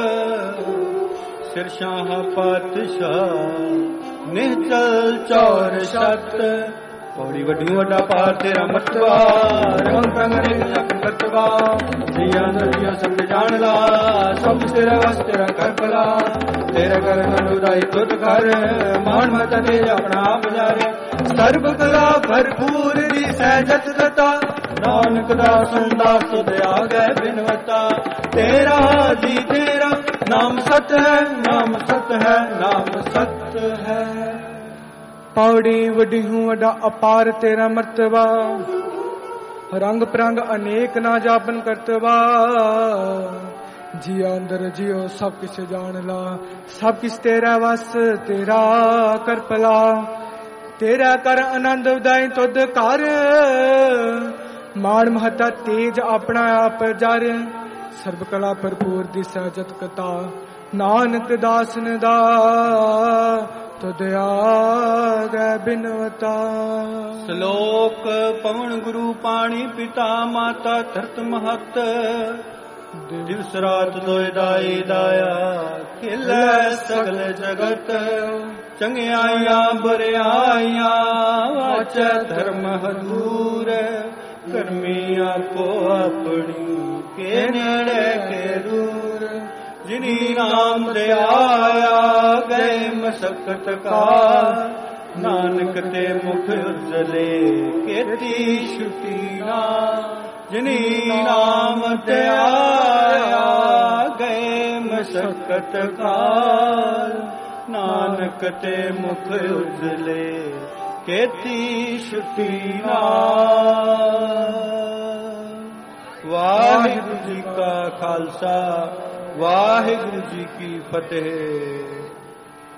ਸਿਰ ਸ਼ਾਹ ਪਾਤਸ਼ਾਹ ਨਿਹਚਲ ਚੌਰ ਸਤ ਪੌੜੀ ਵੱਡੀ ਵੱਡਾ ਪਾਰ ਤੇਰਾ ਮਰਤਬਾ ਰੰਗ ਰੰਗਣੇ ਜਪ ਕਰਤਵਾ ਜੀਆਂ ਨਦੀਆਂ ਸਭ ਜਾਣ ਲਾ ਸਭ ਤੇਰਾ ਵਸ ਤੇਰਾ ਕਰ ਭਲਾ ਤੇਰਾ ਕਰ ਨੁਦਾਈ ਤੁਧ ਕਰ ਮਾਨ ਮਤ ਤੇ ਆਪਣਾ ਆਪ ਜਾਰੇ ਸਰਬ ਕਲਾ ਭਰਪੂਰ ਦੀ ਸਹਿਜਤ ਦਤਾ ਨਾਨਕ ਦਾ ਸੰਦਾਸ ਤੁਧ ਆ ਗਏ ਬਿਨਵਤਾ ਤੇਰਾ ਜੀ ਤੇਰਾ ਨਾਮ ਸਤ ਹੈ ਨਾਮ ਸਤ ਹੈ ਨਾਮ ਸਤ ਹੈ ਪੌੜੀ ਵੱਡੀ ਹੂੰ ਵੱਡਾ ਅਪਾਰ ਤੇਰਾ ਮਰਤਬਾ ਰੰਗ ਪ੍ਰੰਗ ਅਨੇਕ ਨਾ ਜਾਪਨ ਕਰਤਵਾ ਜੀ ਅੰਦਰ ਜਿਉ ਸਭ ਕਿਛ ਜਾਣ ਲਾ ਸਭ ਕਿਛ ਤੇਰਾ ਵਸ ਤੇਰਾ ਕਰ ਭਲਾ ਤੇਰਾ ਕਰ ਆਨੰਦ ਉਦਾਈ ਤੁਧ ਕਰ ਮਾਣ ਮਹਤਾ ਤੇਜ ਆਪਣਾ ਆਪ ਜਰ ਸਰਬ ਕਲਾ ਭਰਪੂਰ ਦਿਸਾ ਜਤ ਕਤਾ ਨਾਨਕ ਦਾਸਨ ਦਾ ਤੁਧ ਆ ਗਏ ਬਿਨਵਤਾ ਸ਼ਲੋਕ ਪਵਨ ਗੁਰੂ ਪਾਣੀ ਪਿਤਾ ਮਾਤਾ ਧਰਤ ਮਹਤ ਦਿਵਸ ਰਾਤ ਦੋਇ ਦਾਈ ਦਾਇਆ ਖਿਲੈ ਸਗਲ ਜਗਤ ਚੰਗਿਆਈਆਂ ਬੁਰਿਆਈਆਂ ਵਾਚੈ ਧਰਮ ਹਦੂਰ ਕਰਮੀ ਆਪੋ ਆਪਣੀ ਕੇ ਨੇੜੇ ਕੇ ਦੂਰ ਜਿਨੀ ਨਾਮ ਤੇ ਆਇਆ ਗਏ ਮਸਕਤ ਕਾ ਨਾਨਕ ਤੇ ਮੁਖ ਉਜਲੇ ਕੀਤੀ ਛੁਟੀ ਨਾ ਜਿਨੀ ਨਾਮ ਤੇ ਆਇਆ ਗਏ ਮਸਕਤ ਕਾ ਨਾਨਕ ਤੇ ਮੁਖ ਉਜਲੇ ਕੀਤੀ ਛੁਟੀ ਨਾ ਵਾਹਿਗੁਰੂ ਜੀ ਕਾ ਖਾਲਸਾ ਵਾਹਿਗੁਰੂ ਜੀ ਕੀ ਫਤਿਹ।